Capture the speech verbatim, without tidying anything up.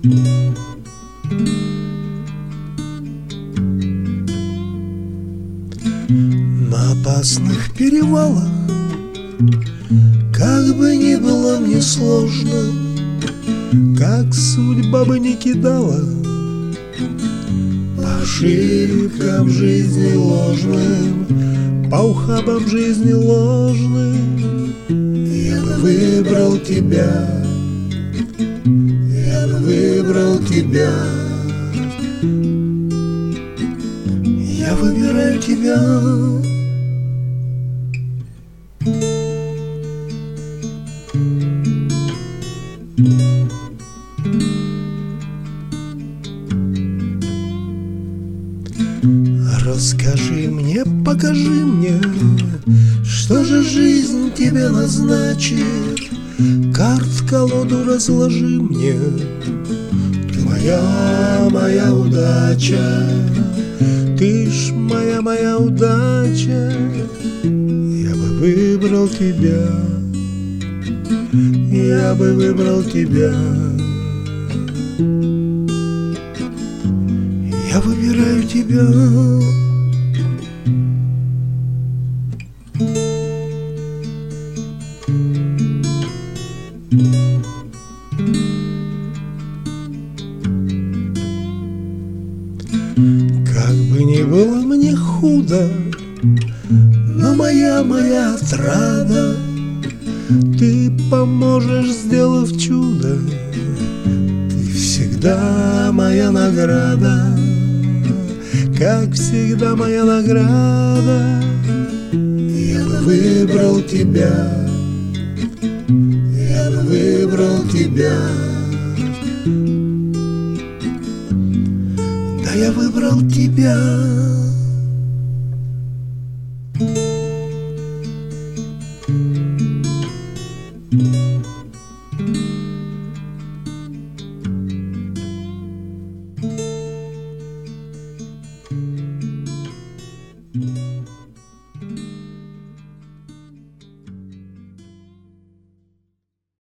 На опасных перевалах, как бы ни было мне сложно, как судьба бы ни кидала, по ошибкам жизни ложным, по ухабам жизни ложным, я бы выбрал тебя, я бы выбрал тебя. Я выбираю тебя. Расскажи мне, покажи мне, что же жизнь тебе назначит. Карт в колоду разложи мне. Ты моя, моя удача, ты ж моя, моя удача. Я бы выбрал тебя, я бы выбрал тебя. Я выбираю тебя. Как бы ни было мне худо, но моя, моя отрада, ты поможешь, сделав чудо. Ты всегда моя награда, как всегда моя награда. Я бы выбрал тебя, я бы выбрал тебя. Да, я выбрал тебя. Thank you.